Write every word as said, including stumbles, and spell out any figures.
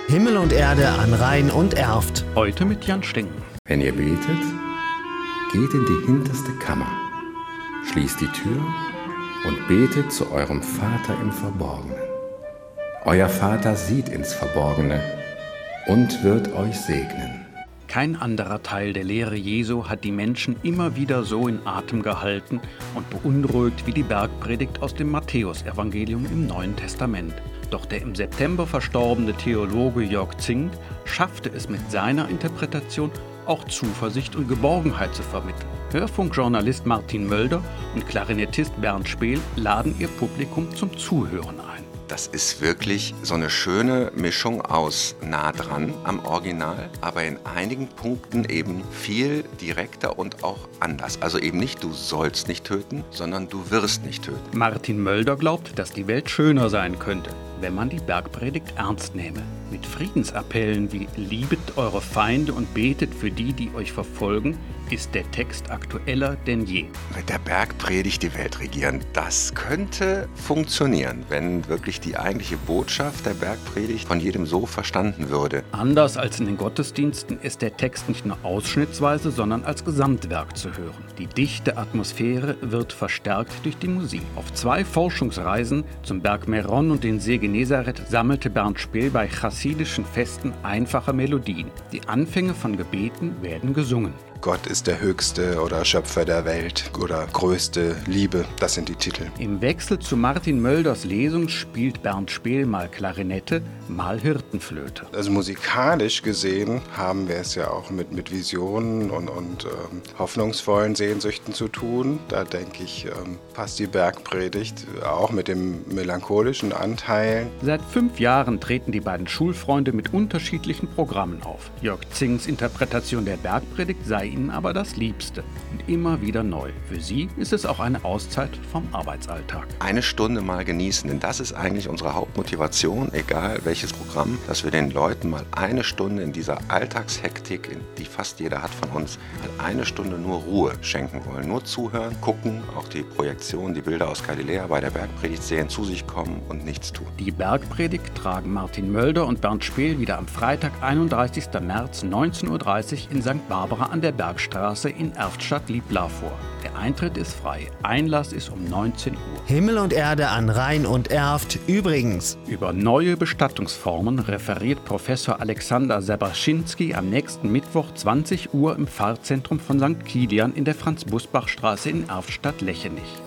Himmel und Erde an Rhein und Erft. Heute mit Jan Stingen. Wenn ihr betet, geht in die hinterste Kammer, schließt die Tür und betet zu eurem Vater im Verborgenen. Euer Vater sieht ins Verborgene und wird euch segnen. Kein anderer Teil der Lehre Jesu hat die Menschen immer wieder so in Atem gehalten und beunruhigt wie die Bergpredigt aus dem Matthäusevangelium im Neuen Testament. Doch der im September verstorbene Theologe Jörg Zingg schaffte es mit seiner Interpretation auch Zuversicht und Geborgenheit zu vermitteln. Hörfunkjournalist Martin Mölder und Klarinettist Bernd Speel laden ihr Publikum zum Zuhören ein. Das ist wirklich so eine schöne Mischung aus nah dran am Original, aber in einigen Punkten eben viel direkter und auch anders. Also eben nicht, du sollst nicht töten, sondern du wirst nicht töten. Martin Mölder glaubt, dass die Welt schöner sein könnte, wenn man die Bergpredigt ernst nehme. Mit Friedensappellen wie liebet eure Feinde und betet für die, die euch verfolgen, ist der Text aktueller denn je. Mit der Bergpredigt die Welt regieren, das könnte funktionieren, wenn wirklich die eigentliche Botschaft der Bergpredigt von jedem so verstanden würde. Anders als in den Gottesdiensten ist der Text nicht nur ausschnittsweise, sondern als Gesamtwerk zu hören. Die dichte Atmosphäre wird verstärkt durch die Musik. Auf zwei Forschungsreisen zum Berg Meron und den See Genezareth sammelte Bernd Speel bei chassidischen Festen einfache Melodien. Die Anfänge von Gebeten werden gesungen. Gott ist der Höchste oder Schöpfer der Welt oder größte Liebe, das sind die Titel. Im Wechsel zu Martin Mölders Lesung spielt Bernd Speel mal Klarinette, mal Hirtenflöte. Also musikalisch gesehen haben wir es ja auch mit, mit Visionen und, und ähm, hoffnungsvollen Sehnsüchten zu tun. Da denke ich, ähm, passt die Bergpredigt auch mit dem melancholischen Anteilen. Seit fünf Jahren treten die beiden Schulfreunde mit unterschiedlichen Programmen auf. Jörg Zinggs Interpretation der Bergpredigt sei ihnen aber das Liebste und immer wieder neu. Für sie ist es auch eine Auszeit vom Arbeitsalltag. Eine Stunde mal genießen, denn das ist eigentlich unsere Hauptmotivation, egal welches Programm, dass wir den Leuten mal eine Stunde in dieser Alltagshektik, die fast jeder hat von uns, mal eine Stunde nur Ruhe schenken wollen. Nur zuhören, gucken, auch die Projektion, die Bilder aus Galiläa bei der Bergpredigt sehen, zu sich kommen und nichts tun. Die Bergpredigt tragen Martin Mölder und Bernd Speel wieder am Freitag, einunddreißigsten März, neunzehn Uhr dreißig in Sankt Barbara an der Bergstraße in Erftstadt-Liebla vor. Der Eintritt ist frei. Einlass ist um neunzehn Uhr. Himmel und Erde an Rhein und Erft übrigens. Über neue Bestattungsformen referiert Professor Alexander Sebaschinski am nächsten Mittwoch zwanzig Uhr im Pfarrzentrum von Sankt Kilian in der Franz-Busbach-Straße in Erftstadt-Lechenich.